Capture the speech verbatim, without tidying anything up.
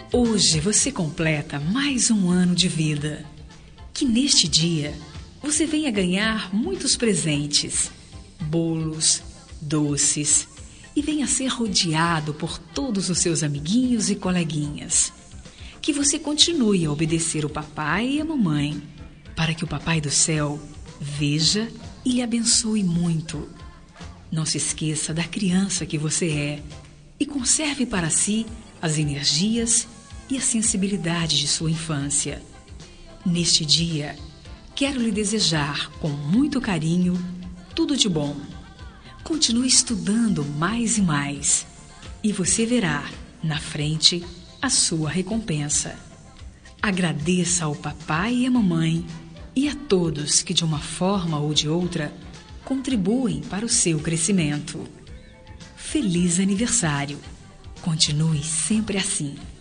Hoje você completa mais um ano de vida. Que neste dia você venha ganhar muitos presentes, bolos, doces e venha ser rodeado por todos os seus amiguinhos e coleguinhas. Que você continue a obedecer o papai e a mamãe, para que o Papai do Céu veja e lhe abençoe muito. Não se esqueça da criança que você é e conserve para si as energias e a sensibilidade de sua infância. Neste dia, quero lhe desejar com muito carinho tudo de bom. Continue estudando mais e mais e você verá na frente a sua recompensa. Agradeça ao papai e à mamãe e a todos que de uma forma ou de outra contribuem para o seu crescimento. Feliz aniversário! Continue sempre assim.